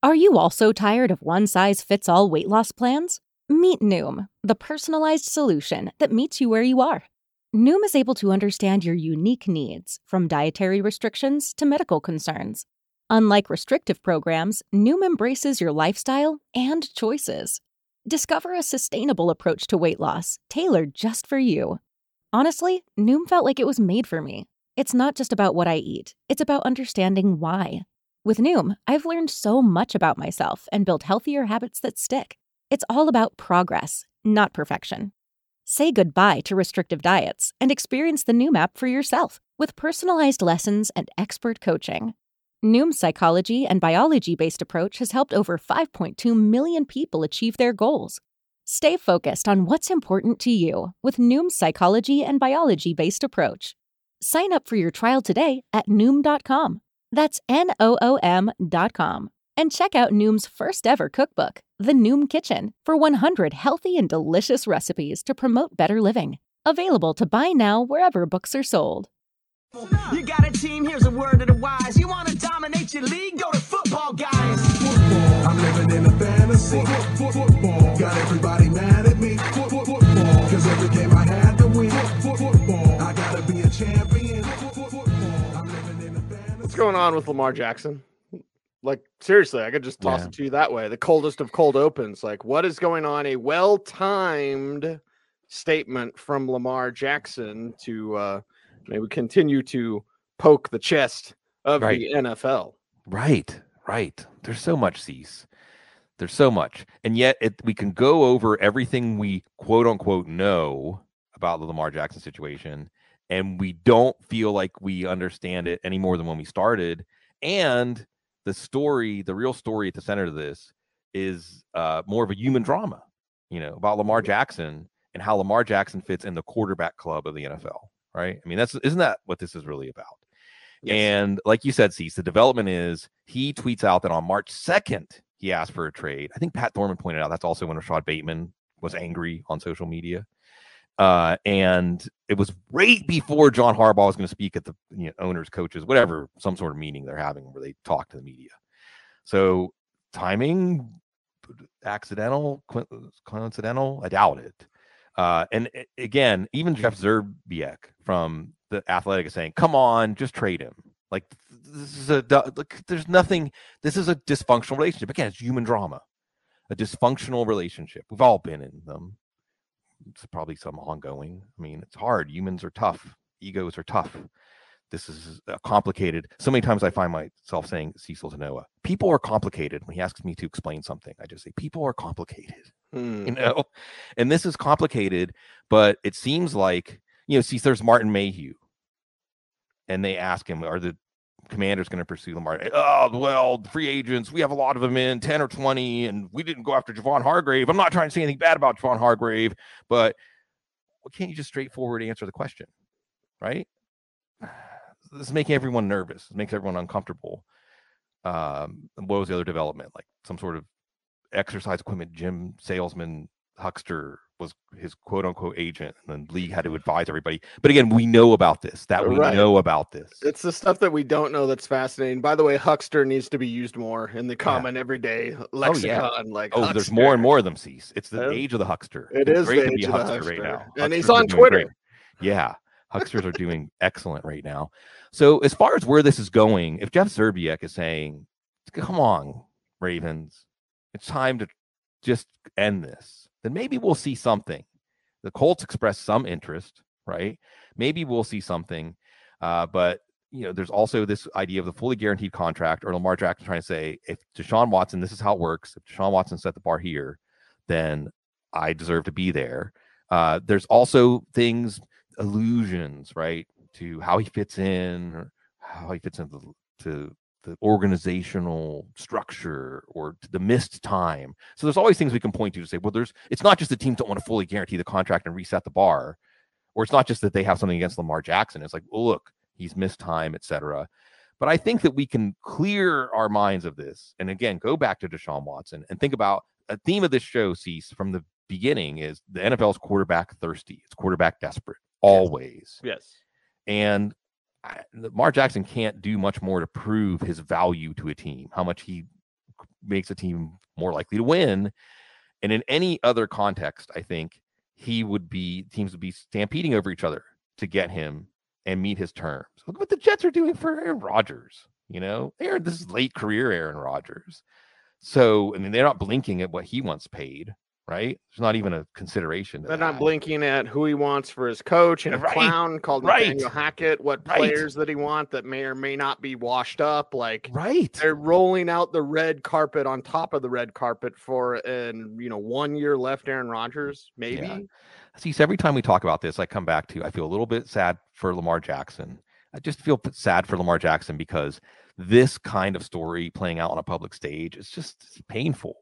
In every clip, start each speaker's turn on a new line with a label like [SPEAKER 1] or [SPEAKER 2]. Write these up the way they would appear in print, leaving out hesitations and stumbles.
[SPEAKER 1] Are you also tired of one-size-fits-all weight loss plans? Meet Noom, the personalized solution that meets you where you are. Noom is able to understand your unique needs, from dietary restrictions to medical concerns. Unlike restrictive programs, Noom embraces your lifestyle and choices. Discover a sustainable approach to weight loss, tailored just for you. Honestly, Noom felt like it was made for me. It's not just about what I eat, it's about understanding why. With Noom, I've learned so much about myself and built healthier habits that stick. It's all about progress, not perfection. Say goodbye to restrictive diets and experience the Noom app for yourself with personalized lessons and expert coaching. Noom's psychology and biology-based approach has helped over 5.2 million people achieve their goals. Stay focused on what's important to you with Noom's psychology and biology-based approach. Sign up for your trial today at Noom.com. That's Noom.com. And check out Noom's first ever cookbook, The Noom Kitchen, for 100 healthy and delicious recipes to promote better living. Available to buy now wherever books are sold.
[SPEAKER 2] You got a team, here's a word to the wise. You want to dominate your league? Go to football, guys.
[SPEAKER 3] Football, I'm living in a fantasy. Football, got everybody mad at me. Football, cause every game I had to win. Football, I gotta be a champion. Football, I'm living in a fantasy.
[SPEAKER 4] What's going on with Lamar Jackson? Like, seriously, I could just toss it to you that way. The coldest of cold opens. Like, what is going on? A well-timed statement from Lamar Jackson to maybe continue to poke the chest of the NFL.
[SPEAKER 5] Right. There's so much, Cease. There's so much. And yet we can go over everything we quote unquote know about the Lamar Jackson situation, and we don't feel like we understand it any more than when we started. And the story, the real story at the center of this is more of a human drama, about Lamar Jackson and how Lamar Jackson fits in the quarterback club of the NFL. Right. I mean, isn't that what this is really about? Yes. And like you said, Cease, the development is he tweets out that on March 2nd, he asked for a trade. I think Pat Thorman pointed out that's also when Rashad Bateman was angry on social media. And it was right before John Harbaugh was going to speak at the owners, coaches, whatever, some sort of meeting they're having where they talk to the media. So timing, accidental, coincidental, I doubt it. And again, even Jeff Zerbiak from The Athletic is saying, come on, just trade him. Like, there's nothing. This is a dysfunctional relationship. Again, it's human drama, a dysfunctional relationship. We've all been in them. It's probably some ongoing. I mean, it's hard. Humans are tough. Egos are tough. This is complicated. So many times I find myself saying, Cecil to Noah, people are complicated. When he asks me to explain something, I just say, people are complicated. And this is complicated, but it seems like, see, there's Martin Mayhew, and they ask him, are the Commanders going to pursue Lamar? Oh, well, free agents, we have a lot of them in 10 or 20, and we didn't go after Javon Hargrave. I'm not trying to say anything bad about Javon Hargrave, but can't you just straightforward answer the question, right? This is making everyone nervous. It makes everyone uncomfortable. What was the other development? Like some sort of exercise equipment gym salesman huckster was his quote unquote agent, and the league had to advise everybody. But again, we know about this. It's
[SPEAKER 4] the stuff that we don't know that's fascinating. By the way, huckster needs to be used more in the common everyday lexicon.
[SPEAKER 5] There's more and more of them, Cease. It's the age of the huckster.
[SPEAKER 4] It's
[SPEAKER 5] great
[SPEAKER 4] the
[SPEAKER 5] to be
[SPEAKER 4] age
[SPEAKER 5] a
[SPEAKER 4] of the
[SPEAKER 5] huckster right now.
[SPEAKER 4] And he's on Twitter.
[SPEAKER 5] Yeah. Hucksters are doing excellent right now. So as far as where this is going, if Jeff Zerbiak is saying, come on, Ravens, it's time to just end this, then maybe we'll see something. The Colts expressed some interest, right? Maybe we'll see something. But, there's also this idea of the fully guaranteed contract, or Lamar Jackson trying to say, if Deshaun Watson, this is how it works. If Deshaun Watson set the bar here, then I deserve to be there. There's also allusions, right, to how he fits in, or how he fits into the organizational structure, or to the missed time. So there's always things we can point to say, well, it's not just the teams don't want to fully guarantee the contract and reset the bar, or it's not just that they have something against Lamar Jackson. It's like, well, look, he's missed time, etc. But I think that we can clear our minds of this, and again, go back to Deshaun Watson and think about a theme of this show, Cease, from the beginning is the NFL's quarterback thirsty. It's quarterback desperate. Always.
[SPEAKER 4] Yes.
[SPEAKER 5] And Lamar Jackson can't do much more to prove his value to a team, how much he makes a team more likely to win. And in any other context, I think teams would be stampeding over each other to get him and meet his terms. Look what the Jets are doing for Aaron Rodgers. This is late career Aaron Rodgers. So, I mean, they're not blinking at what he wants paid, right? There's not even a consideration.
[SPEAKER 4] They're not blinking at who he wants for his coach and a clown called Nathaniel Hackett, what players that he wants that may or may not be washed up. They're rolling out the red carpet on top of the red carpet for 1 year left Aaron Rodgers, maybe.
[SPEAKER 5] Yeah. See, so every time we talk about this, I come back to I feel a little bit sad for Lamar Jackson. I just feel sad for Lamar Jackson because this kind of story playing out on a public stage is just painful.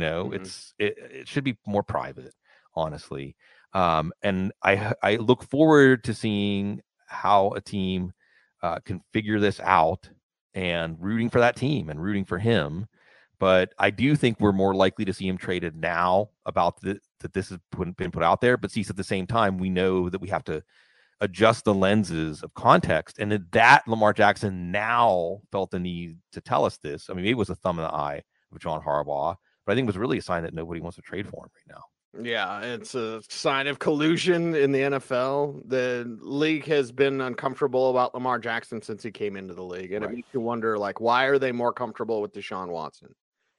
[SPEAKER 5] It should be more private, honestly. And I look forward to seeing how a team can figure this out and rooting for that team and rooting for him. But I do think we're more likely to see him traded now about that this has been put out there. But at the same time, we know that we have to adjust the lenses of context, and that Lamar Jackson now felt the need to tell us this. I mean, maybe it was a thumb in the eye of John Harbaugh, but I think it was really a sign that nobody wants to trade for him right now.
[SPEAKER 4] Yeah, it's a sign of collusion in the NFL. The league has been uncomfortable about Lamar Jackson since he came into the league, and it makes you wonder, why are they more comfortable with Deshaun Watson?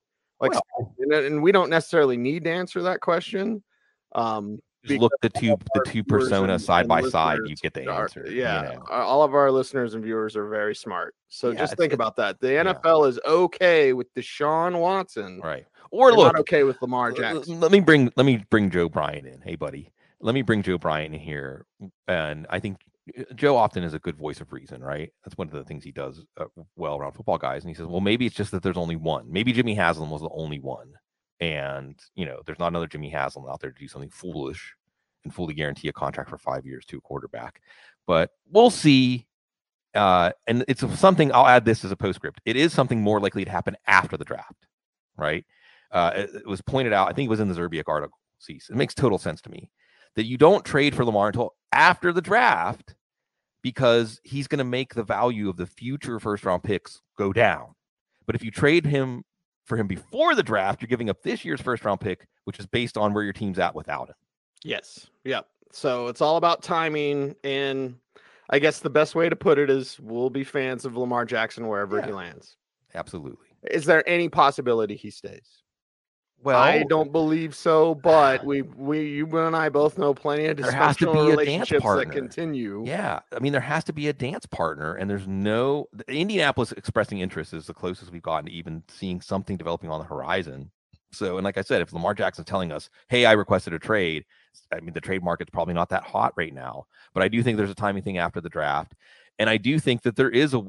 [SPEAKER 4] And we don't necessarily need to answer that question.
[SPEAKER 5] Just look the two personas side by side, you get the answer.
[SPEAKER 4] Yeah, all of our listeners and viewers are very smart. So just think about that. The NFL is okay with Deshaun Watson,
[SPEAKER 5] right? Or
[SPEAKER 4] not okay with Lamar Jackson.
[SPEAKER 5] Let me bring Joe Bryant in. Hey, buddy, let me bring Joe Bryant in here. And I think Joe often is a good voice of reason, right? That's one of the things he does well around football guys. And he says, well, maybe it's just that there's only one. Maybe Jimmy Haslam was the only one. And, there's not another Jimmy Haslam out there to do something foolish and fully guarantee a contract for 5 years to a quarterback. But we'll see. And it's something, I'll add this as a postscript. It is something more likely to happen after the draft, right? It was pointed out, I think it was in the Zerbiak article, Cease. It makes total sense to me that you don't trade for Lamar until after the draft because he's going to make the value of the future first-round picks go down. But if you trade for him before the draft, you're giving up this year's first-round pick, which is based on where your team's at without him.
[SPEAKER 4] Yes. Yep. So it's all about timing. And I guess the best way to put it is we'll be fans of Lamar Jackson wherever he lands.
[SPEAKER 5] Absolutely.
[SPEAKER 4] Is there any possibility he stays?
[SPEAKER 5] Well,
[SPEAKER 4] I don't believe so, but you and I both know plenty of dysfunctional relationships that continue.
[SPEAKER 5] Yeah. I mean, there has to be a dance partner, and there's no Indianapolis expressing interest is the closest we've gotten to even seeing something developing on the horizon. So, and like I said, if Lamar Jackson's telling us, hey, I requested a trade, I mean, the trade market's probably not that hot right now, but I do think there's a timing thing after the draft. And I do think that there is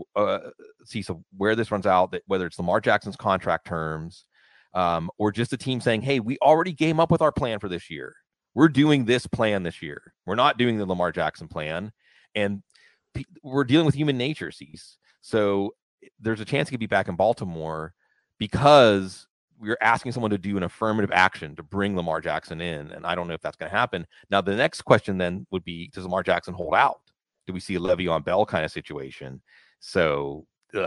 [SPEAKER 5] so where this runs out, that whether it's Lamar Jackson's contract terms, or just a team saying, hey, we already came up with our plan for this year. We're doing this plan this year. We're not doing the Lamar Jackson plan. And we're dealing with human nature, Cease. So there's a chance he could be back in Baltimore because we're asking someone to do an affirmative action to bring Lamar Jackson in. And I don't know if that's going to happen. Now, the next question then would be, does Lamar Jackson hold out? Do we see a Le'Veon Bell kind of situation? So,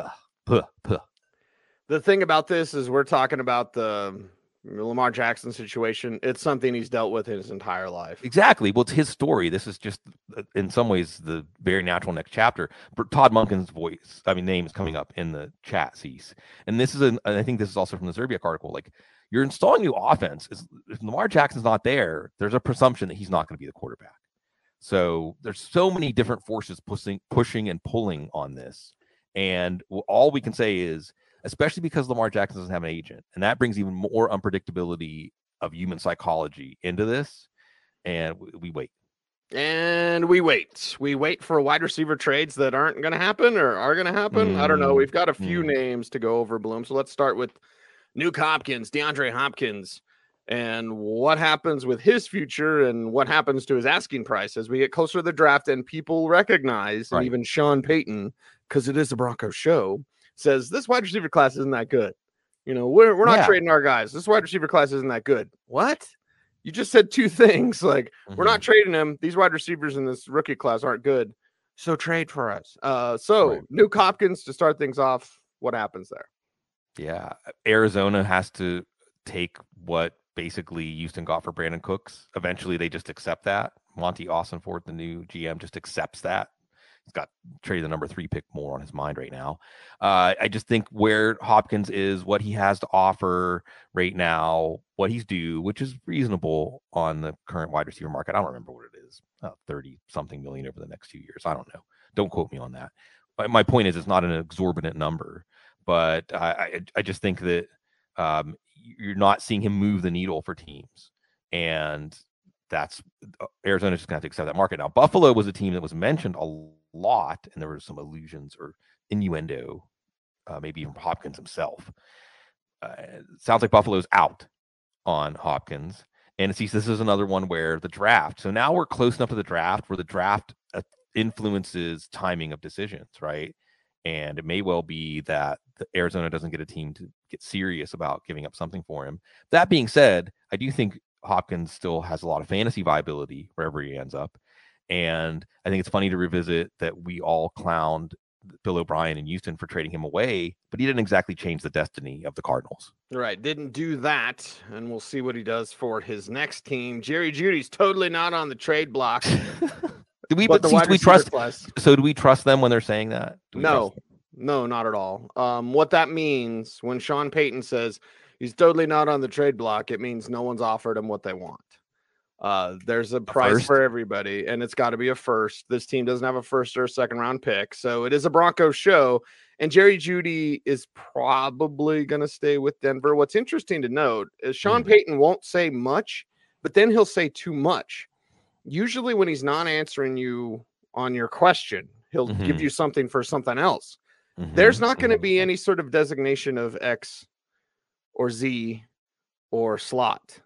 [SPEAKER 4] The thing about this is we're talking about the Lamar Jackson situation. It's something he's dealt with his entire life.
[SPEAKER 5] Exactly. Well, it's his story. This is just, in some ways, the very natural next chapter. Todd Monken's name is coming up in the chat, Cease. And this is, I think this is also from the Zerbiak article. Like, you're installing new offense. If Lamar Jackson's not there, there's a presumption that he's not going to be the quarterback. So there's so many different forces pushing and pulling on this. And all we can say is, especially because Lamar Jackson doesn't have an agent, and that brings even more unpredictability of human psychology into this. And we wait.
[SPEAKER 4] And we wait. We wait for wide receiver trades that aren't going to happen or are going to happen. I don't know. We've got a few names to go over, Bloom. So let's start with Nuke Hopkins, DeAndre Hopkins, and what happens with his future and what happens to his asking price as we get closer to the draft and people recognize, and even Sean Payton, because it is a Broncos show, says this wide receiver class isn't that good. We're not trading our guys. This wide receiver class isn't that good. What? You just said two things. Like, we're not trading them. These wide receivers in this rookie class aren't good. So trade for us. Nuke Hopkins, to start things off, what happens there?
[SPEAKER 5] Yeah, Arizona has to take what basically Houston got for Brandon Cooks. Eventually, they just accept that. Monty Austinford, the new GM, just accepts that. He's got traded the number 3 pick more on his mind right now. I just think where Hopkins is, what he has to offer right now, what he's due, which is reasonable on the current wide receiver market. I don't remember what it is, 30 something million over the next 2 years. I don't know. Don't quote me on that. But my point is, it's not an exorbitant number, but I just think that you're not seeing him move the needle for teams, and that's Arizona's just going to have to accept that market. Now, Buffalo was a team that was mentioned a lot, and there were some allusions or innuendo, maybe even Hopkins himself. Sounds like Buffalo's out on Hopkins. And it sees this is another one where the draft. So now we're close enough to the draft where the draft influences timing of decisions, right? And it may well be that Arizona doesn't get a team to get serious about giving up something for him. That being said, I do think Hopkins still has a lot of fantasy viability wherever he ends up. And I think it's funny to revisit that we all clowned Bill O'Brien in Houston for trading him away, but he didn't exactly change the destiny of the Cardinals.
[SPEAKER 4] Right. Didn't do that. And we'll see what he does for his next team. Jerry Jeudy's totally not on the trade block.
[SPEAKER 5] Do we,
[SPEAKER 4] but the wide
[SPEAKER 5] we trust
[SPEAKER 4] class.
[SPEAKER 5] So do we trust them when they're saying that?
[SPEAKER 4] No, not at all. What that means when Sean Payton says he's totally not on the trade block, it means no one's offered him what they want. There's a price for everybody, and it's got to be a first. This team doesn't have a first or a second round pick, so it is a Broncos show. And Jerry Jeudy is probably going to stay with Denver. What's interesting to note is Sean Payton won't say much, but then he'll say too much. Usually when he's not answering you on your question, he'll give you something for something else. There's not going to be any sort of designation of X or Z or slot.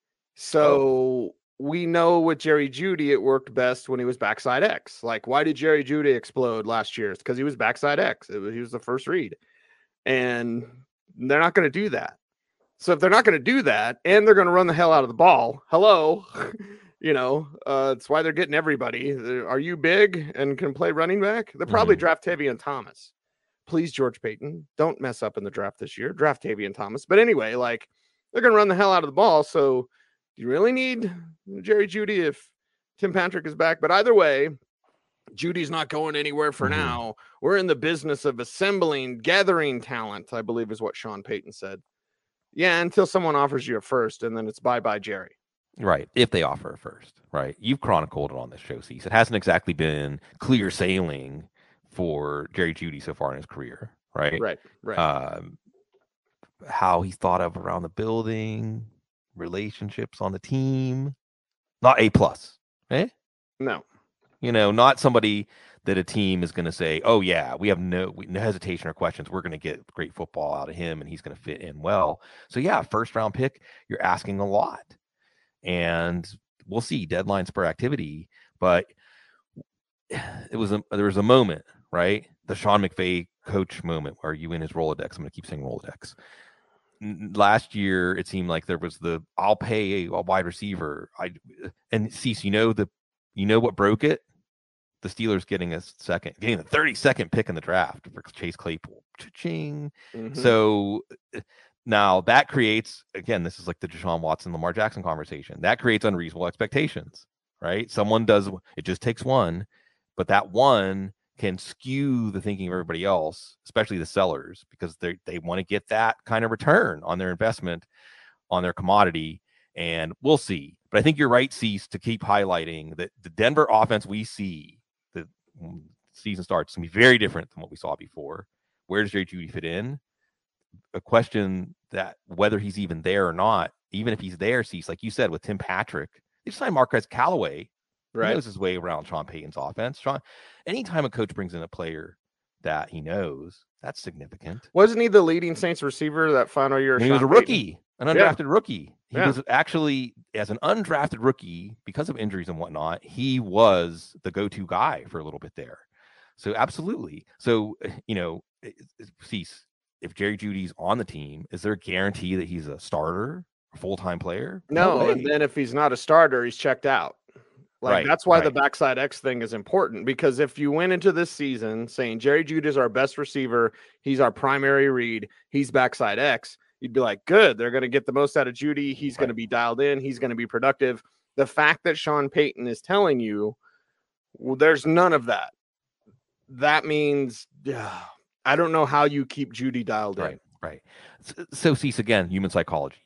[SPEAKER 4] So we know with Jerry Jeudy, it worked best when he was backside X. Like, why did Jerry Jeudy explode last year? It's because he was backside X. He was the first read. And they're not going to do that. So if they're not going to do that, and they're going to run the hell out of the ball, hello, it's why they're getting everybody. Are you big and can play running back? They'll probably draft Tavion Thomas. Please, George Payton, don't mess up in the draft this year. Draft Tavion Thomas. But anyway, they're going to run the hell out of the ball. So do you really need Jerry Jeudy if Tim Patrick is back? But either way, Judy's not going anywhere for now. We're in the business of gathering talent, I believe is what Sean Payton said. Yeah, until someone offers you a first, and then it's bye-bye Jerry.
[SPEAKER 5] Right, if they offer a first, right? You've chronicled it on this show, Cease. It hasn't exactly been clear sailing for Jerry Jeudy so far in his career, right?
[SPEAKER 4] Right.
[SPEAKER 5] How he's thought of around the building, relationships on the team, not A+, eh?
[SPEAKER 4] No.
[SPEAKER 5] Not somebody that a team is going to say, oh yeah, we have no hesitation or questions. We're going to get great football out of him and he's going to fit in well. So yeah, first round pick, you're asking a lot. And we'll see deadline spur activity, but there was a moment, right? The Sean McVay coach moment where you in his Rolodex. I'm going to keep saying Rolodex. Last year, it seemed like there was I'll pay a wide receiver. And Cease, you know what broke it? The Steelers getting the 32nd pick in the draft for Chase Claypool. Cha-ching. So now that creates, again, this is like the Deshaun Watson, Lamar Jackson conversation. That creates unreasonable expectations, right? Someone does, it just takes one, but that one can skew the thinking of everybody else, especially the sellers, because they want to get that kind of return on their investment, on their commodity, and we'll see. But I think you're right, Cease, to keep highlighting that the Denver offense we see, the season starts, is going to be very different than what we saw before. Where does Jerry Jeudy fit in? A question that whether he's even there or not, even if he's there, Cease, like you said, with Tim Patrick, they just signed Marquez Callaway. Right. He knows his way around Sean Payton's offense. Anytime a coach brings in a player that he knows, that's significant.
[SPEAKER 4] Wasn't he the leading Saints receiver that final year?
[SPEAKER 5] He was a rookie, an undrafted rookie. He was actually, as an undrafted rookie, because of injuries and whatnot, he was the go-to guy for a little bit there. So absolutely. So, Cease, if Jerry Jeudy's on the team, is there a guarantee that he's a starter, a full-time player?
[SPEAKER 4] No, and then if he's not a starter, he's checked out. Like that's why the backside X thing is important, because if you went into this season saying Jerry Jeudy is our best receiver, he's our primary read, he's backside X, you'd be like, good, they're going to get the most out of Jeudy. He's going to be dialed in. He's going to be productive. The fact that Sean Payton is telling you, well, there's none of that. That means I don't know how you keep Jeudy dialed in.
[SPEAKER 5] Right. So Cease, again, human psychology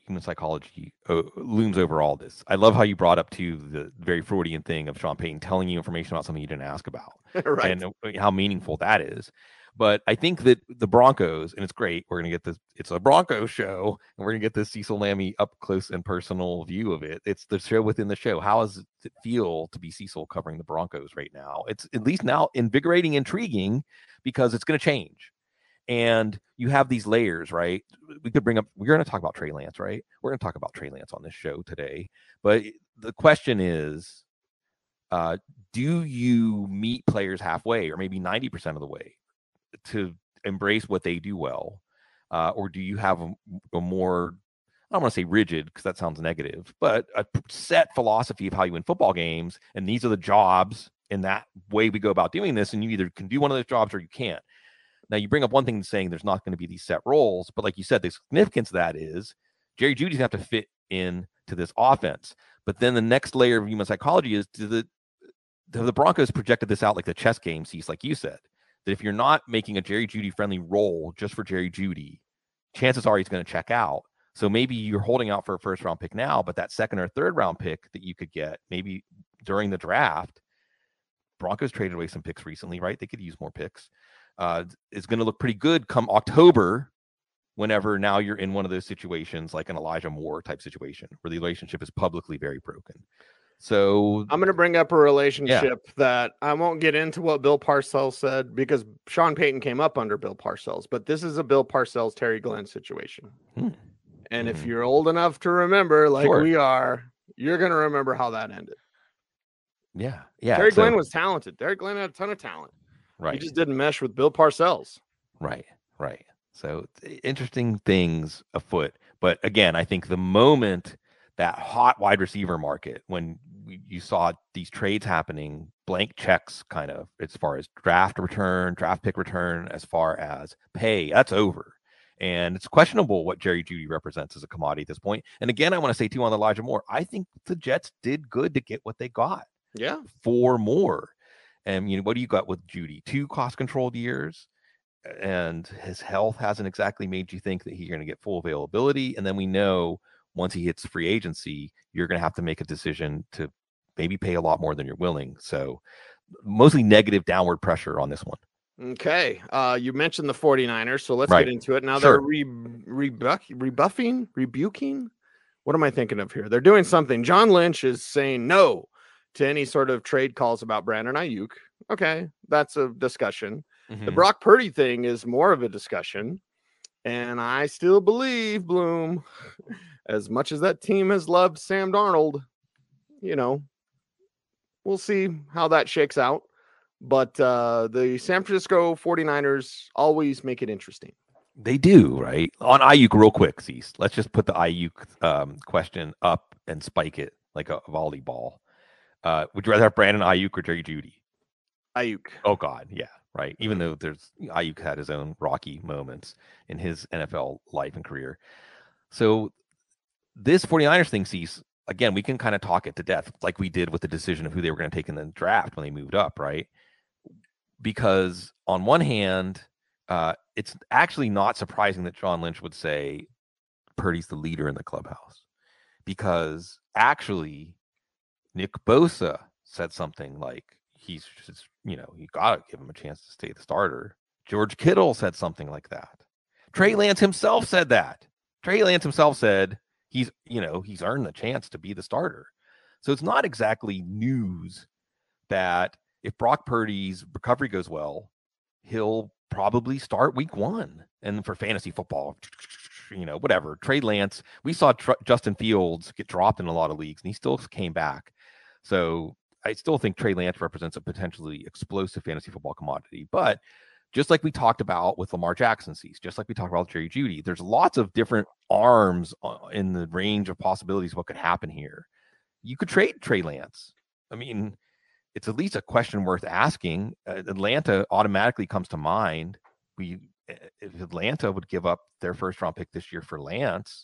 [SPEAKER 5] looms over all this. I love how you brought up to the very Freudian thing of Sean Payton telling you information about something you didn't ask about,
[SPEAKER 4] right?
[SPEAKER 5] And how meaningful that is. But I think that the Broncos, and it's great, we're going to get this, it's a Broncos show, and we're going to get this Cecil Lammey up close and personal view of it. It's the show within the show. How does it feel to be Cecil covering the Broncos right now? It's at least now invigorating, intriguing, because it's going to change. And you have these layers, right? We could bring up, we're going to talk about Trey Lance, right? We're going to talk about Trey Lance on this show today. But the question is, do you meet players halfway, or maybe 90% of the way, to embrace what they do well? Or do you have a more, I don't want to say rigid, because that sounds negative, but a set philosophy of how you win football games, and these are the jobs, and that way we go about doing this, and you either can do one of those jobs or you can't. Now, you bring up one thing saying there's not going to be these set roles, but like you said, the significance of that is Jerry Jeudy's going to have to fit in to this offense. But then the next layer of human psychology is, the Broncos projected this out like the chess game, Cease, like you said, that if you're not making a Jerry Jeudy friendly role just for Jerry Jeudy, chances are he's going to check out. So maybe you're holding out for a first round pick now, but that second or third round pick that you could get maybe during the draft, Broncos traded away some picks recently, right? They could use more picks. Is going to look pretty good come October, whenever now you're in one of those situations like an Elijah Moore type situation where the relationship is publicly very broken. So
[SPEAKER 4] I'm going to bring up a relationship that I won't get into what Bill Parcells said, because Sean Payton came up under Bill Parcells, but this is a Bill Parcells, Terry Glenn situation. And if you're old enough to remember, like we are, you're going to remember how that ended.
[SPEAKER 5] Yeah.
[SPEAKER 4] Terry Glenn was talented. Terry Glenn had a ton of talent.
[SPEAKER 5] Right.
[SPEAKER 4] He just didn't mesh with Bill Parcells.
[SPEAKER 5] Right. So interesting things afoot. But again, I think the moment that hot wide receiver market, when you saw these trades happening, blank checks kind of, as far as draft pick return, as far as pay, that's over. And it's questionable what Jerry Jeudy represents as a commodity at this point. And again, I want to say too on Elijah Moore, I think the Jets did good to get what they got.
[SPEAKER 4] Yeah.
[SPEAKER 5] For Moore. And what do you got with Jeudy? 2 cost-controlled years, and his health hasn't exactly made you think that he's going to get full availability. And then we know once he hits free agency, you're going to have to make a decision to maybe pay a lot more than you're willing. So mostly negative downward pressure on this one.
[SPEAKER 4] Okay. You mentioned the 49ers, so let's get into it. Now they're rebuking. What am I thinking of here? They're doing something. John Lynch is saying no to any sort of trade calls about Brandon Ayuk. Okay, that's a discussion. The Brock Purdy thing is more of a discussion. And I still believe, Bloom, as much as that team has loved Sam Darnold, we'll see how that shakes out. But the San Francisco 49ers always make it interesting.
[SPEAKER 5] They do, right? On Ayuk, real quick, Cease. Let's just put the Ayuk question up and spike it like a volleyball. Would you rather have Brandon Ayuk or Jerry Jeudy?
[SPEAKER 4] Ayuk.
[SPEAKER 5] Oh God, yeah, right. Even though Ayuk had his own rocky moments in his NFL life and career. So this 49ers thing, Cease, again, we can kind of talk it to death like we did with the decision of who they were going to take in the draft when they moved up, right? Because on one hand, it's actually not surprising that John Lynch would say Purdy's the leader in the clubhouse, because actually Nick Bosa said something like he's just, you got to give him a chance to stay the starter. George Kittle said something like that. Trey Lance himself said that. Trey Lance himself said he's earned the chance to be the starter. So it's not exactly news that if Brock Purdy's recovery goes well, he'll probably start week 1. And for fantasy football, whatever. Trey Lance, we saw Justin Fields get dropped in a lot of leagues, and he still came back. So I still think Trey Lance represents a potentially explosive fantasy football commodity. But just like we talked about with Lamar Jackson, just like we talked about Jerry Jeudy, there's lots of different arms in the range of possibilities of what could happen here. You could trade Trey Lance I mean, it's at least a question worth asking. Atlanta automatically comes to mind. If Atlanta would give up their first round pick this year for Lance,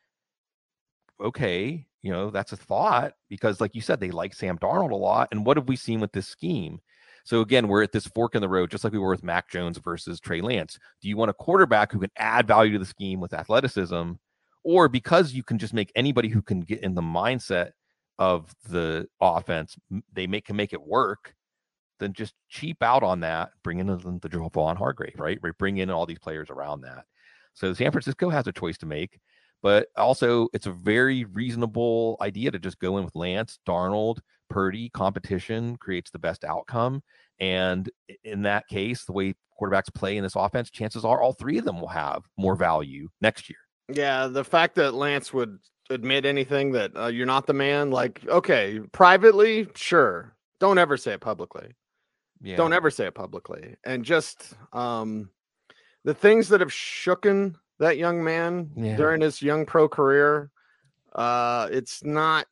[SPEAKER 5] okay, that's a thought, because like you said, they like Sam Darnold a lot. And what have we seen with this scheme? So again, we're at this fork in the road, just like we were with Mac Jones versus Trey Lance. Do you want a quarterback who can add value to the scheme with athleticism, or because you can just make anybody who can get in the mindset of the offense, can make it work, then just cheap out on that, bring in the Javon Hargrave, right? Bring in all these players around that. So San Francisco has a choice to make, but also it's a very reasonable idea to just go in with Lance, Darnold, Purdy. Competition creates the best outcome. And in that case, the way quarterbacks play in this offense, chances are all three of them will have more value next year.
[SPEAKER 4] Yeah, the fact that Lance would admit anything that you're not the man, like, okay, privately, sure. Don't ever say it publicly.
[SPEAKER 5] Yeah.
[SPEAKER 4] Don't ever say it publicly. And just the things that have shooken that young man during his young pro career, it's not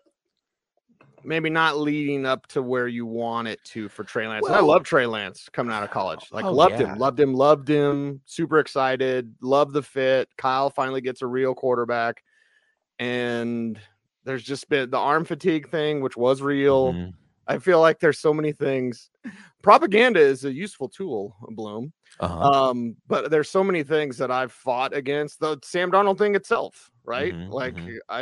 [SPEAKER 4] leading up to where you want it to for Trey Lance. And I love Trey Lance coming out of college. Like, loved him, super excited, loved the fit. Kyle finally gets a real quarterback. And there's just been the arm fatigue thing, which was real. Mm-hmm. I feel like there's so many things. Propaganda is a useful tool, Bloom.
[SPEAKER 5] Uh-huh.
[SPEAKER 4] But there's so many things that I've fought against. The Sam Darnold thing itself, right?
[SPEAKER 5] Mm-hmm,
[SPEAKER 4] like,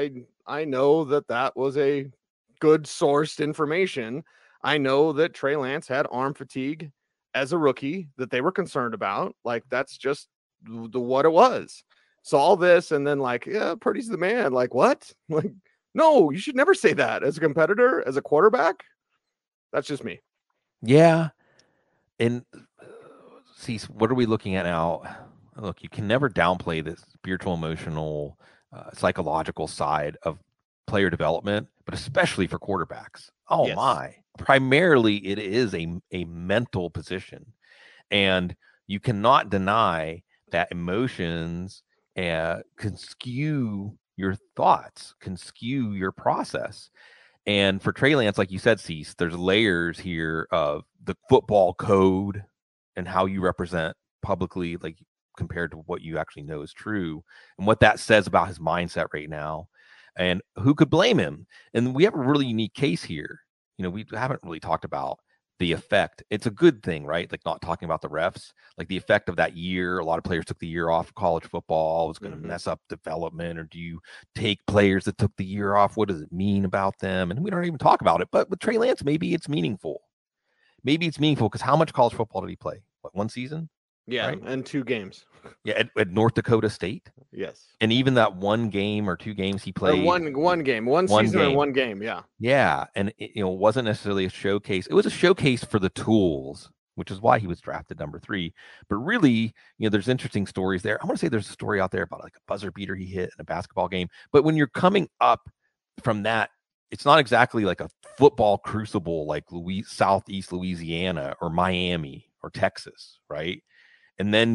[SPEAKER 4] I know that was a good sourced information. I know that Trey Lance had arm fatigue as a rookie that they were concerned about. Like, that's just what it was. So all this, and then like, yeah, Purdy's the man. Like, what? Like, no, you should never say that as a competitor, as a quarterback. That's just me.
[SPEAKER 5] Yeah. And see, what are we looking at now? Look, you can never downplay the spiritual, emotional, psychological side of player development, but especially for quarterbacks. Oh, yes. My. Primarily, it is a mental position. And you cannot deny that emotions can skew your thoughts, can skew your process. And for Trey Lance, like you said, Cease, there's layers here of the football code and how you represent publicly, like compared to what you actually know is true, and what that says about his mindset right now. And who could blame him? And we have a really unique case here. We haven't really talked about the effect. It's a good thing, right? Like, not talking about the refs, like the effect of that year. A lot of players took the year off of college football. It was going to mess up development. Or do you take players that took the year off? What does it mean about them? And we don't even talk about it. But with Trey Lance, maybe it's meaningful. Maybe it's meaningful because how much college football did he play? What, one season?
[SPEAKER 4] Yeah,
[SPEAKER 5] right?
[SPEAKER 4] And 2 games.
[SPEAKER 5] Yeah, at North Dakota State.
[SPEAKER 4] Yes.
[SPEAKER 5] And even that 1 game or 2 games he played.
[SPEAKER 4] One game, one season and 1 game. Yeah.
[SPEAKER 5] Yeah, and it wasn't necessarily a showcase. It was a showcase for the tools, which is why he was drafted number 3. But really, there's interesting stories there. I want to say there's a story out there about like a buzzer beater he hit in a basketball game. But when you're coming up from that, it's not exactly like a football crucible like Southeast Louisiana or Miami or Texas, right? And then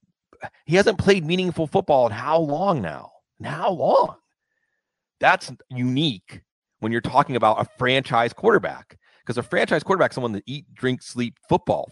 [SPEAKER 5] he hasn't played meaningful football in how long now? And how long? That's unique when you're talking about a franchise quarterback, because a franchise quarterback is someone that eat, drink, sleep football.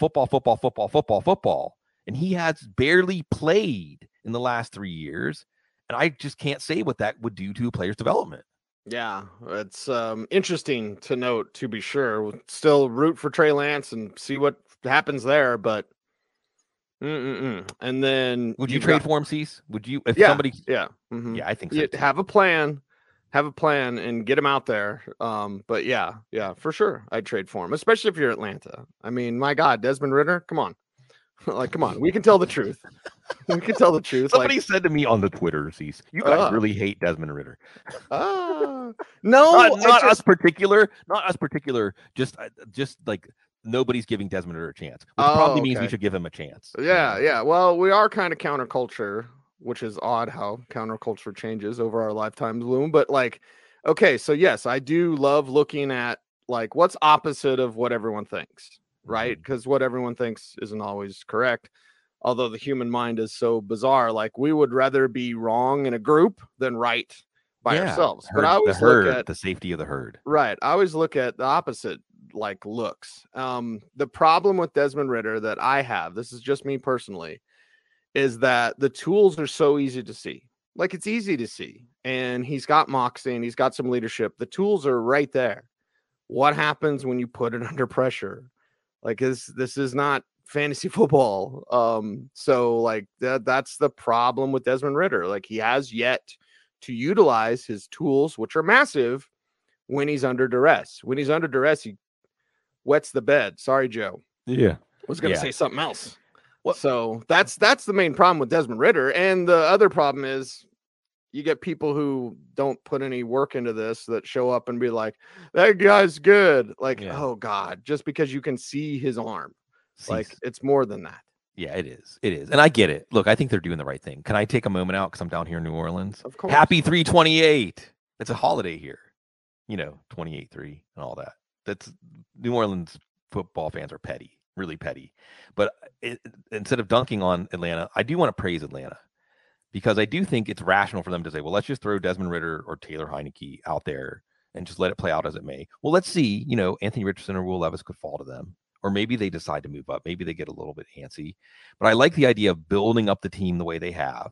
[SPEAKER 5] And he has barely played in the last 3 years. And I just can't say what that would do to a player's development.
[SPEAKER 4] Yeah, it's interesting to note, to be sure. We'll still root for Trey Lance and see what happens there, but and then
[SPEAKER 5] would you trade for him, Cease? Would you, if somebody?
[SPEAKER 4] Yeah,
[SPEAKER 5] yeah, I think so.
[SPEAKER 4] Have a plan, and get him out there. But yeah, for sure, I'd trade for him, especially if you're Atlanta. I mean, my God, Desmond Ridder, come on, come on, we can tell the truth. We can tell the truth.
[SPEAKER 5] Somebody said to me on the Twitter, Cease, you guys really hate Desmond Ridder.
[SPEAKER 4] No,
[SPEAKER 5] not us particular. Just like. Nobody's giving Desmond Ridder a chance, which probably means we should give him a chance.
[SPEAKER 4] Yeah. Well, we are kind of counterculture, which is odd how counterculture changes over our lifetimes, Bloom. But okay, so yes, I do love looking at like what's opposite of what everyone thinks, right? Because what everyone thinks isn't always correct. Although the human mind is so bizarre, like we would rather be wrong in a group than right by ourselves. But I
[SPEAKER 5] the
[SPEAKER 4] always
[SPEAKER 5] herd,
[SPEAKER 4] look at
[SPEAKER 5] the safety of the herd.
[SPEAKER 4] right. I always look at the opposite like looks. The problem with Desmond Ridder that I have, this is just me personally, is that the tools are so easy to see. Like it's easy to see, and he's got moxie and he's got some leadership. The tools are right there. What happens when you put it under pressure? Like this is not fantasy football. So like that's the problem with Desmond Ridder. Like he has yet to utilize his tools, which are massive, when he's under duress. When he's under duress, he wets the bed. Sorry, Joe.
[SPEAKER 5] Yeah.
[SPEAKER 4] I was going to say something else.
[SPEAKER 5] Well,
[SPEAKER 4] so that's the main problem with Desmond Ridder. And the other problem is you get people who don't put any work into this that show up and be like, that guy's good. Like, oh God, just because you can see his arm. Like it's more than that.
[SPEAKER 5] Yeah, it is. It is. And I get it. Look, I think they're doing the right thing. Can I take a moment out because I'm down here in New Orleans?
[SPEAKER 4] Of course.
[SPEAKER 5] Happy 328. It's a holiday here. 28-3 and all that. That's New Orleans football fans are petty, really petty. But instead of dunking on Atlanta, I do want to praise Atlanta because I do think it's rational for them to say, well, let's just throw Desmond Ridder or Taylor Heineke out there and just let it play out as it may. Well, let's see, Anthony Richardson or Will Levis could fall to them. Or maybe they decide to move up. Maybe they get a little bit antsy. But I like the idea of building up the team the way they have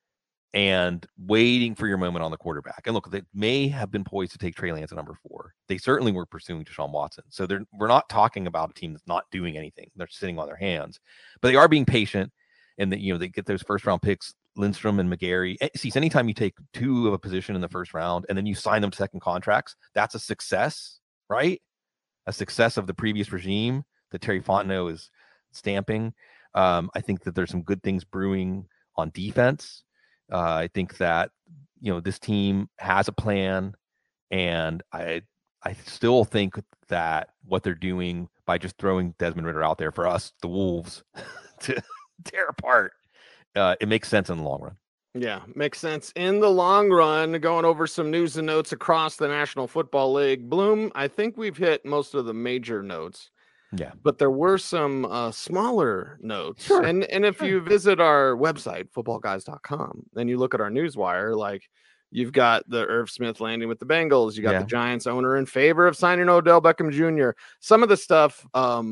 [SPEAKER 5] and waiting for your moment on the quarterback. And look, they may have been poised to take Trey Lance at number 4. They certainly were pursuing Deshaun Watson. So we're not talking about a team that's not doing anything. They're sitting on their hands. But they are being patient. And that they get those first-round picks, Lindstrom and McGarry. See, anytime you take 2 of a position in the first round and then you sign them to second contracts, that's a success, right? A success of the previous regime that Terry Fontenot is stamping. I think that there's some good things brewing on defense. I think that, this team has a plan, and I still think that what they're doing by just throwing Desmond Ridder out there for us, the Wolves, to tear apart, it makes sense in the long run.
[SPEAKER 4] Yeah, makes sense in the long run. Going over some news and notes across the National Football League. Bloom, I think we've hit most of the major notes.
[SPEAKER 5] Yeah,
[SPEAKER 4] but there were some smaller notes.
[SPEAKER 5] Sure.
[SPEAKER 4] And if you visit our website, footballguys.com, and you look at our newswire, like you've got the Irv Smith landing with the Bengals. You got the Giants owner in favor of signing Odell Beckham Jr. Some of the stuff,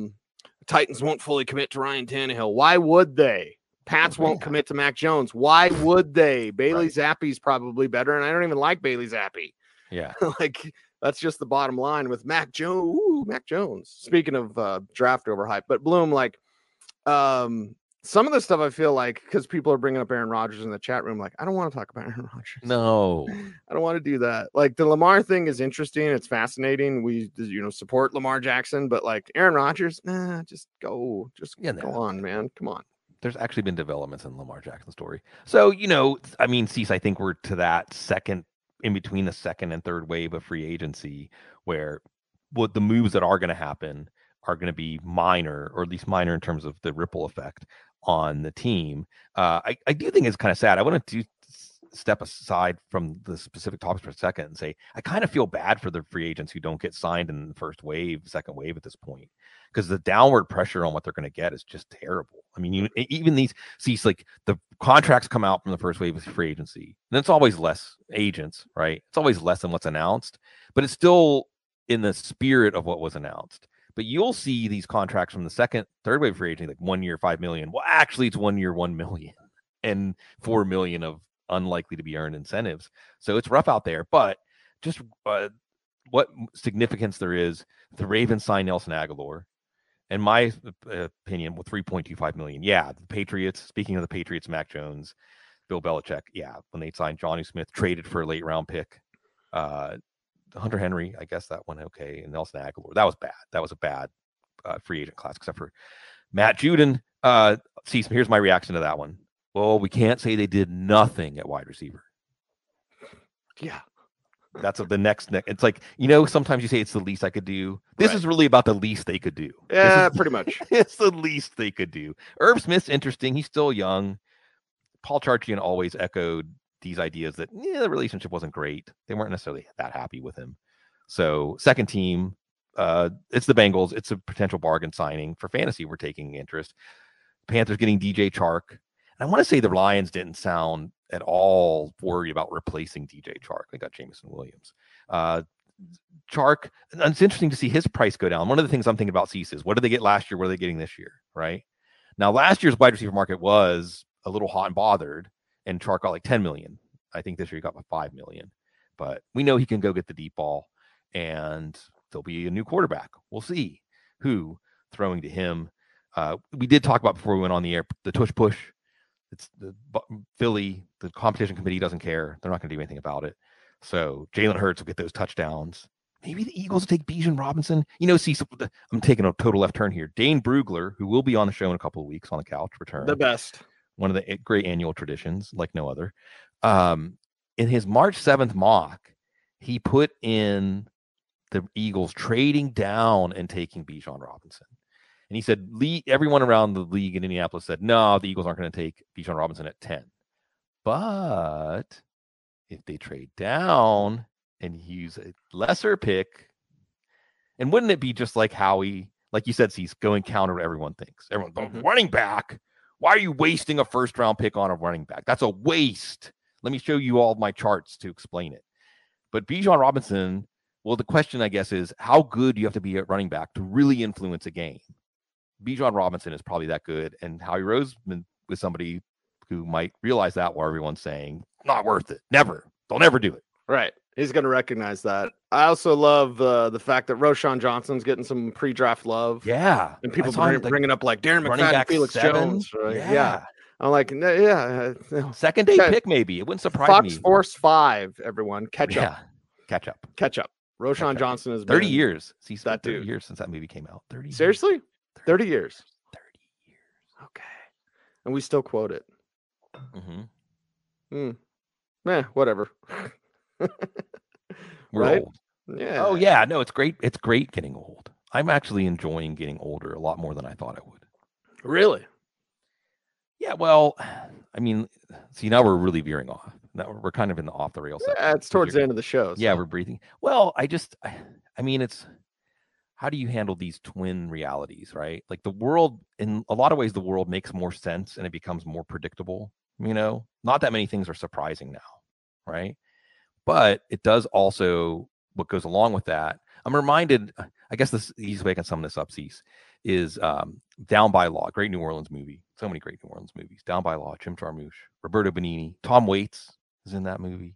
[SPEAKER 4] Titans won't fully commit to Ryan Tannehill. Why would they? Pats won't commit to Mac Jones. Why would they? Bailey Zappi's probably better, and I don't even like Bailey Zappi.
[SPEAKER 5] Yeah.
[SPEAKER 4] Like, that's just the bottom line with Mac Jones. Ooh, Mac Jones. Speaking of draft overhype, but Bloom, like, some of the stuff I feel like, because people are bringing up Aaron Rodgers in the chat room, like, I don't want to talk about Aaron Rodgers.
[SPEAKER 5] No,
[SPEAKER 4] I don't want to do that. Like, the Lamar thing is interesting. It's fascinating. We, support Lamar Jackson, but like Aaron Rodgers, just go on, man. Come on.
[SPEAKER 5] There's actually been developments in the Lamar Jackson story. So, Cease, I think we're to that second, in between the second and third wave of free agency, where what the moves that are going to happen are going to be minor, or at least minor in terms of the ripple effect on the team. I do think it's kind of sad. I want to step aside from the specific topics for a second and say, I kind of feel bad for the free agents who don't get signed in the first wave, second wave at this point, because the downward pressure on what they're going to get is just terrible. I mean, even these, like the contracts come out from the first wave of free agency, and it's always less agents, right? It's always less than what's announced, but it's still in the spirit of what was announced. But you'll see these contracts from the second, third wave free agency, like 1 year, $5 million. Well, actually, it's 1 year, $1 million, and $4 million of unlikely to be earned incentives. So it's rough out there. But just what significance there is, the Ravens signed Nelson Aguilar. In my opinion, with $3.25 million. Yeah, the Patriots, speaking of the Patriots, Mac Jones, Bill Belichick, when they signed Johnny Smith, traded for a late round pick. Hunter Henry, I guess that went okay. And Nelson Aguilar, that was bad. That was a bad free agent class, except for Matt Judon. Here's my reaction to that one. Well, we can't say they did nothing at wide receiver.
[SPEAKER 4] Yeah.
[SPEAKER 5] That's the next. It's like, sometimes you say it's the least I could do. This is really about the least they could do.
[SPEAKER 4] Yeah, pretty much.
[SPEAKER 5] It's the least they could do. Irv Smith's interesting. He's still young. Paul Charchian always echoed these ideas that the relationship wasn't great. They weren't necessarily that happy with him. So second team, it's the Bengals. It's a potential bargain signing for fantasy. We're taking interest. Panthers getting DJ Chark. And I want to say the Lions didn't sound at all worried about replacing DJ Chark. They got Jameson Williams. Chark, and it's interesting to see his price go down. One of the things I'm thinking about Cease is, what did they get last year? What are they getting this year? Right now, last year's wide receiver market was a little hot and bothered, and Chark got like 10 million. I think this year he got about 5 million, but we know he can go get the deep ball, and there'll be a new quarterback. We'll see who throwing to him. We did talk about before we went on the air, the tush push. It's the Philly, the competition committee doesn't care. They're not going to do anything about it. So Jalen Hurts will get those touchdowns. Maybe the Eagles will take Bijan Robinson. See, I'm taking a total left turn here. Dane Brugler, who will be on the show in a couple of weeks on the couch, return.
[SPEAKER 4] The best.
[SPEAKER 5] One of the great annual traditions, like no other. In his March 7th mock, he put in the Eagles trading down and taking Bijan Robinson. And he said, everyone around the league in Indianapolis said, no, the Eagles aren't going to take Bijan Robinson at 10. But if they trade down and use a lesser pick, and wouldn't it be just like Howie, like you said, he's going counter to everyone thinks. Everyone goes, running back? Why are you wasting a first-round pick on a running back? That's a waste. Let me show you all my charts to explain it. But Bijan Robinson, well, the question, I guess, is how good do you have to be at running back to really influence a game? Bijan Robinson is probably that good, and Howie Roseman was somebody who might realize that, while everyone's saying, not worth it. Never. They'll never do it.
[SPEAKER 4] Right. He's going to recognize that. I also love the fact that Roshan Johnson's getting some pre-draft love.
[SPEAKER 5] Yeah.
[SPEAKER 4] And people bringing up like Darren McFadden, Felix 7. Jones. Right? Yeah. I'm like, yeah.
[SPEAKER 5] Second day pick, maybe. It wouldn't surprise
[SPEAKER 4] Fox
[SPEAKER 5] me.
[SPEAKER 4] Force 5, everyone. Catch up.
[SPEAKER 5] Catch up.
[SPEAKER 4] Roshan Johnson has
[SPEAKER 5] 30
[SPEAKER 4] been
[SPEAKER 5] years. See,
[SPEAKER 4] that
[SPEAKER 5] 30
[SPEAKER 4] dude.
[SPEAKER 5] years since that movie came out. 30
[SPEAKER 4] Seriously?
[SPEAKER 5] years.
[SPEAKER 4] 30 years.
[SPEAKER 5] 30 years.
[SPEAKER 4] Okay. And we still quote it.
[SPEAKER 5] Mm-hmm.
[SPEAKER 4] Whatever.
[SPEAKER 5] We're
[SPEAKER 4] right?
[SPEAKER 5] old.
[SPEAKER 4] Yeah.
[SPEAKER 5] Oh, yeah. No, it's great. It's great getting old. I'm actually enjoying getting older a lot more than I thought I would.
[SPEAKER 4] Really?
[SPEAKER 5] Yeah. Well, I mean, see, now we're really veering off. Now we're kind of in the off the rails.
[SPEAKER 4] Yeah, it's towards the end of the show. So.
[SPEAKER 5] Yeah, we're breathing. Well, I mean, it's how do you handle these twin realities, right? Like the world, in a lot of ways, the world makes more sense and it becomes more predictable. Not that many things are surprising now, right? But it does also, what goes along with that, I'm reminded, I guess the easiest way I can sum this up, Cease, is Down by Law, great New Orleans movie. So many great New Orleans movies. Down by Law, Jim Jarmusch, Roberto Benigni, Tom Waits is in that movie.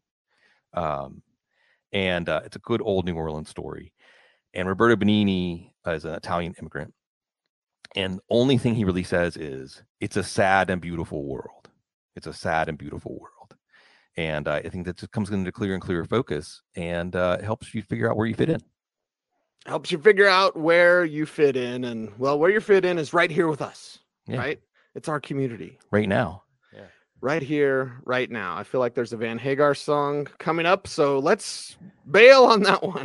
[SPEAKER 5] And it's a good old New Orleans story. And Roberto Benigni is an Italian immigrant. And the only thing he really says is, it's a sad and beautiful world. It's a sad and beautiful world. And I think that just comes into clearer and clearer focus, and it helps you figure out where you fit in.
[SPEAKER 4] Helps you figure out where you fit in. And, well, where you fit in is right here with us, right? It's our community.
[SPEAKER 5] Right now.
[SPEAKER 4] Yeah. Right here, right now. I feel like there's a Van Hagar song coming up, so let's bail on that one.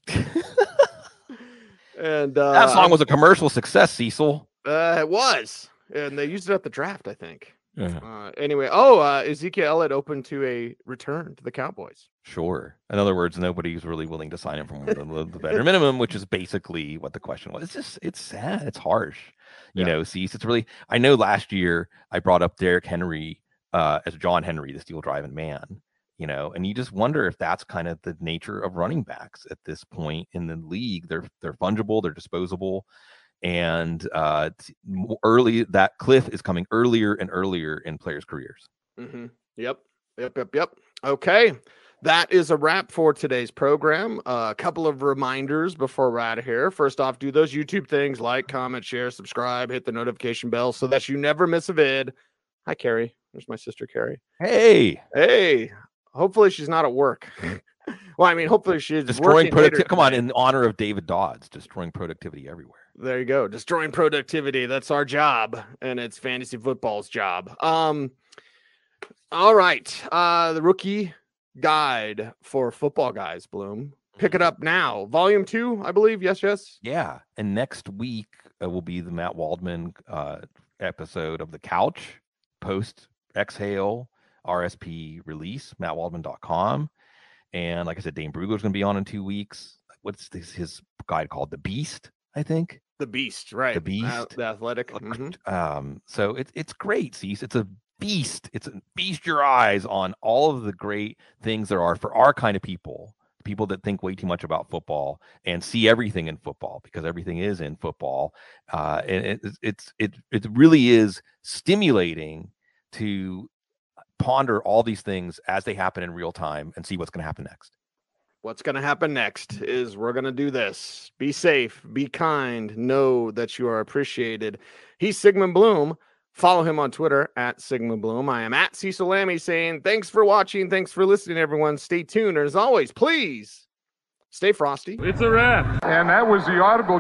[SPEAKER 4] And
[SPEAKER 5] that song was a commercial success, Cecil.
[SPEAKER 4] It was. And they used it at the draft, I think.
[SPEAKER 5] Yeah.
[SPEAKER 4] Anyway, Ezekiel Elliott open to a return to the Cowboys.
[SPEAKER 5] Sure. In other words, nobody's really willing to sign him from the veteran minimum, which is basically what the question was. It's sad. It's harsh. Cease. It's really, I know last year I brought up Derrick Henry as John Henry, the steel driving man, and you just wonder if that's kind of the nature of running backs at this point in the league. They're fungible, they're disposable. And early, that cliff is coming earlier and earlier in players' careers.
[SPEAKER 4] Mm-hmm. Yep. Okay. That is a wrap for today's program. A couple of reminders before we're out of here. First off, do those YouTube things, like, comment, share, subscribe, hit the notification bell so that you never miss a vid. Hi, Carrie. There's my sister, Carrie.
[SPEAKER 5] Hey.
[SPEAKER 4] Hopefully she's not at work. Well, I mean, hopefully she's
[SPEAKER 5] destroying productivity. Come on, in honor of David Dodds, destroying productivity everywhere.
[SPEAKER 4] There you go. Destroying productivity. That's our job, and it's fantasy football's job. All right. The rookie guide for football guys, Bloom. Pick it up now. Volume 2, I believe. Yes.
[SPEAKER 5] Yeah. And next week will be the Matt Waldman episode of The Couch, post Exhale RSP release, mattwaldman.com. And like I said, Dane Brugler's going to be on in 2 weeks. What's his guide called? The Beast, I think.
[SPEAKER 4] The Beast, right?
[SPEAKER 5] The Beast,
[SPEAKER 4] the Athletic.
[SPEAKER 5] Mm-hmm. So it's great. See, it's a feast your eyes on all of the great things there are for our kind of people that think way too much about football and see everything in football, because everything is in football. And it really is stimulating to ponder all these things as they happen in real time and see what's going to happen next.
[SPEAKER 4] What's going to happen next is we're going to do this. Be safe, be kind, know that you are appreciated. He's Sigmund Bloom. Follow him on Twitter at Sigmund Bloom. I am at Cecil Lammy saying thanks for watching. Thanks for listening, everyone. Stay tuned. And as always, please stay frosty.
[SPEAKER 6] It's a wrap.
[SPEAKER 3] And that was the audible.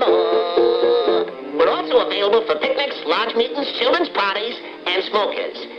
[SPEAKER 7] We're also available for picnics, lodge meetings, children's parties, and smokers.